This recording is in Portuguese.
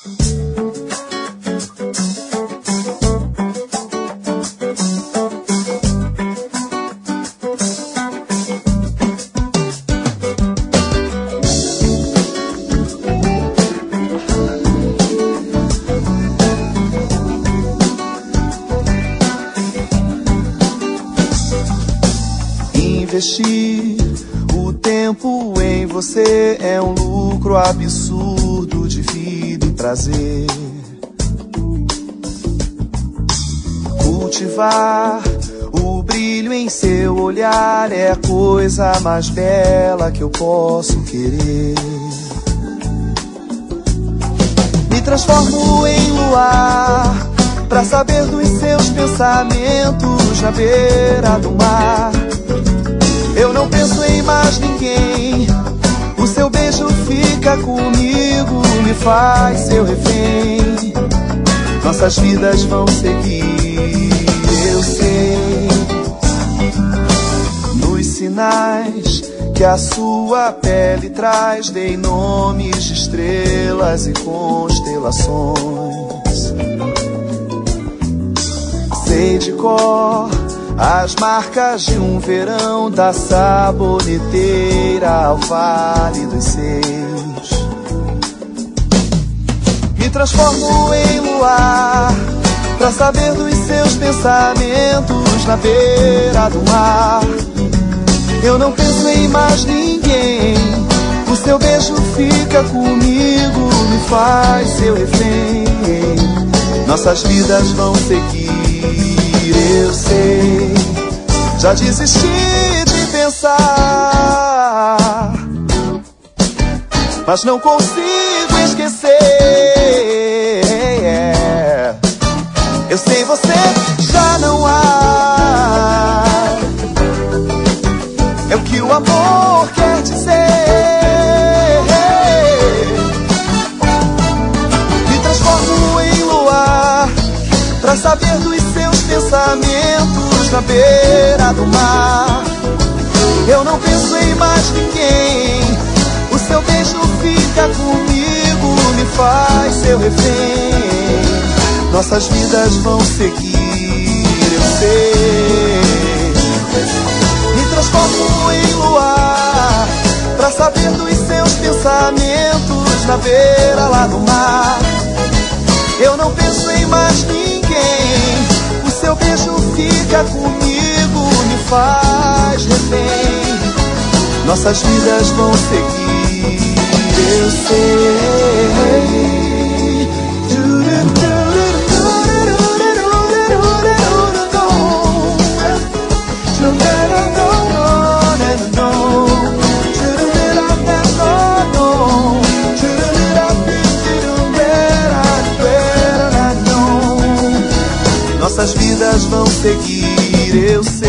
Investir o tempo em você é um lucro absurdo de vida e prazer. Cultivar o brilho em seu olhar é a coisa mais bela que eu posso querer. Me transformo em luar pra saber dos seus pensamentos na beira do mar. Eu não penso em mais ninguém. O seu beijo fica comigo, me faz seu refém. Nossas vidas vão seguir, eu sei. Nos sinais que a sua pele traz, dei nomes de estrelas e constelações. Sei de cor as marcas de um verão, da saboneteira ao Vale dos Seis. Me transformo em luar pra saber dos seus pensamentos na beira do mar. Eu não penso em mais ninguém. O seu beijo fica comigo, me faz seu refém. Nossas vidas vão seguir, eu sei. Já desisti de pensar, mas não consigo esquecer. Eu sei, você já não há. É o que o amor quer dizer. Me transformo em luar pra saber dos seus pensamentos na beira do mar. Eu não penso em mais ninguém. O seu beijo fica comigo, me faz seu refém. Nossas vidas vão seguir, eu sei. Me transformo em luar pra saber dos seus pensamentos na beira lá do mar. Eu não penso em mais ninguém. O seu beijo fica comigo, me faz refém. Nossas vidas vão seguir, eu sei. Nossas vidas vão seguir, eu sei.